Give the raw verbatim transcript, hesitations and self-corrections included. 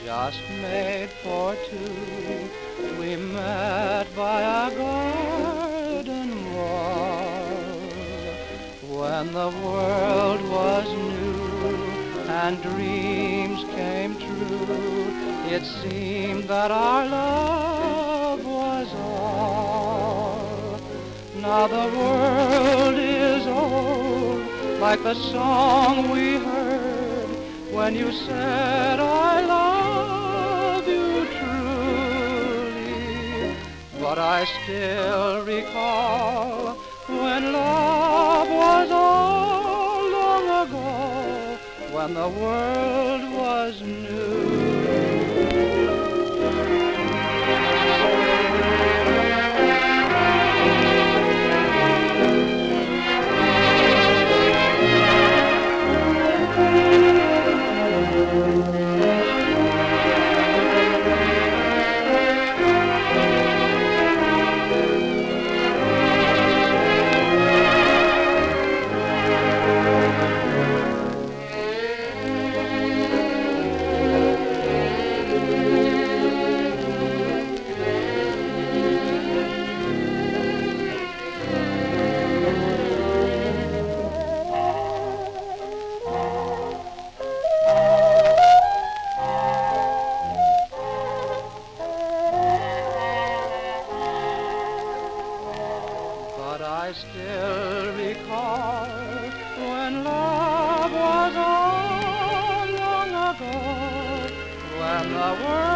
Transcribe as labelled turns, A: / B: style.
A: just made for two. We met by a garden wall when the world was new and dreams came true. It seemed that our love was all. Now the world is old, like the song we heard when you said I love you truly. But I still recall when love was all, long ago, when the world was new. But I still recall when love was all, long ago, when the world